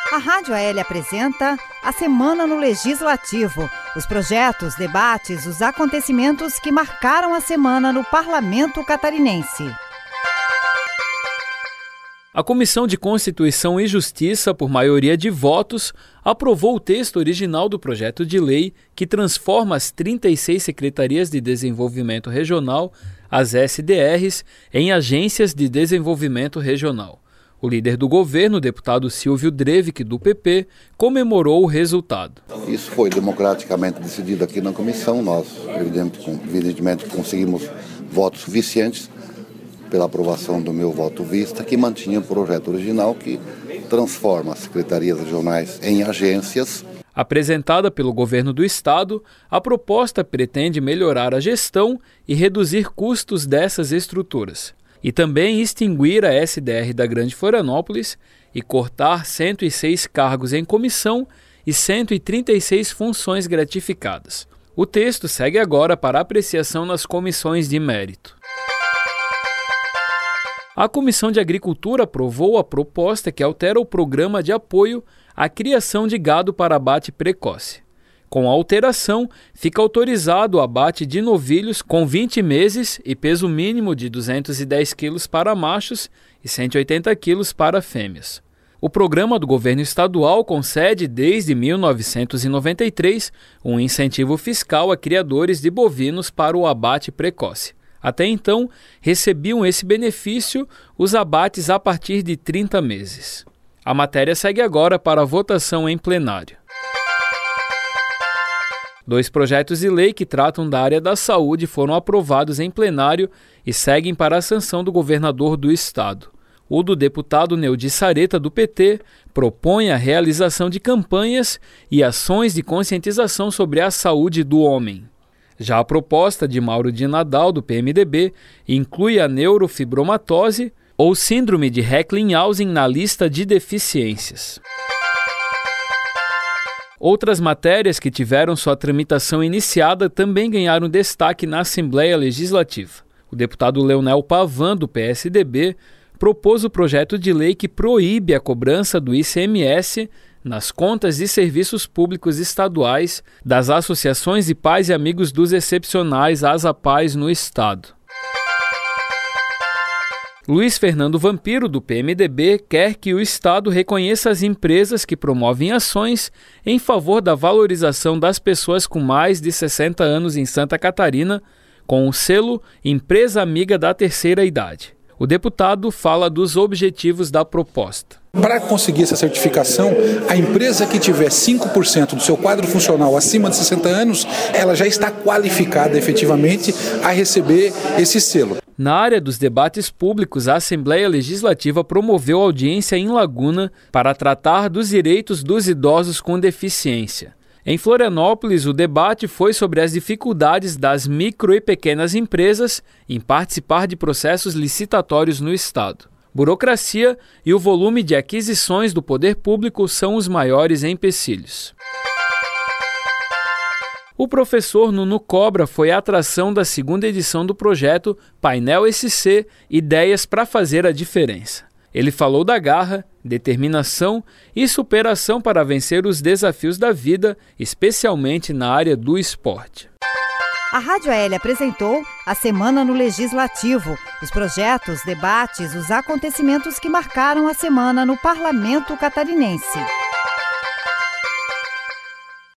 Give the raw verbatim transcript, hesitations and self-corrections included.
A Rádio A L apresenta a Semana no Legislativo. Os projetos, debates, os acontecimentos que marcaram a semana no Parlamento Catarinense. A Comissão de Constituição e Justiça, por maioria de votos, aprovou o texto original do projeto de lei que transforma as trinta e seis Secretarias de Desenvolvimento Regional, as S D Rs, em Agências de Desenvolvimento Regional. O líder do governo, o deputado Silvio Drevic, do P P, comemorou o resultado. Isso foi democraticamente decidido aqui na comissão. Nós, evidentemente, conseguimos votos suficientes pela aprovação do meu voto vista, que mantinha o projeto original que transforma as secretarias regionais em agências. Apresentada pelo governo do estado, a proposta pretende melhorar a gestão e reduzir custos dessas estruturas. E também extinguir a S D R da Grande Florianópolis e cortar cento e seis cargos em comissão e cento e trinta e seis funções gratificadas. O texto segue agora para apreciação nas comissões de mérito. A Comissão de Agricultura aprovou a proposta que altera o programa de apoio à criação de gado para abate precoce. Com a alteração, fica autorizado o abate de novilhos com vinte meses e peso mínimo de duzentos e dez quilos para machos e cento e oitenta quilos para fêmeas. O programa do governo estadual concede desde mil novecentos e noventa e três um incentivo fiscal a criadores de bovinos para o abate precoce. Até então, recebiam esse benefício os abates a partir de trinta meses. A matéria segue agora para a votação em plenário. Dois projetos de lei que tratam da área da saúde foram aprovados em plenário e seguem para a sanção do governador do estado. O do deputado Neudi Sareta, do P T, propõe a realização de campanhas e ações de conscientização sobre a saúde do homem. Já a proposta de Mauro de Nadal, do P M D B, inclui a neurofibromatose ou síndrome de Recklinghausen na lista de deficiências. Outras matérias que tiveram sua tramitação iniciada também ganharam destaque na Assembleia Legislativa. O deputado Leonel Pavan, do P S D B, propôs o projeto de lei que proíbe a cobrança do I C M S nas contas de serviços públicos estaduais das associações de pais e amigos dos excepcionais ASAPAIs no estado. Luiz Fernando Vampiro, do P M D B, quer que o estado reconheça as empresas que promovem ações em favor da valorização das pessoas com mais de sessenta anos em Santa Catarina, com o selo Empresa Amiga da Terceira Idade. O deputado fala dos objetivos da proposta. Para conseguir essa certificação, a empresa que tiver cinco por cento do seu quadro funcional acima de sessenta anos, ela já está qualificada efetivamente a receber esse selo. Na área dos debates públicos, a Assembleia Legislativa promoveu audiência em Laguna para tratar dos direitos dos idosos com deficiência. Em Florianópolis, o debate foi sobre as dificuldades das micro e pequenas empresas em participar de processos licitatórios no estado. Burocracia e o volume de aquisições do poder público são os maiores empecilhos. O professor Nuno Cobra foi a atração da segunda edição do projeto Painel S C – Ideias para Fazer a Diferença. Ele falou da garra, determinação e superação para vencer os desafios da vida, especialmente na área do esporte. A Rádio A L apresentou a Semana no Legislativo, os projetos, debates, os acontecimentos que marcaram a semana no Parlamento Catarinense.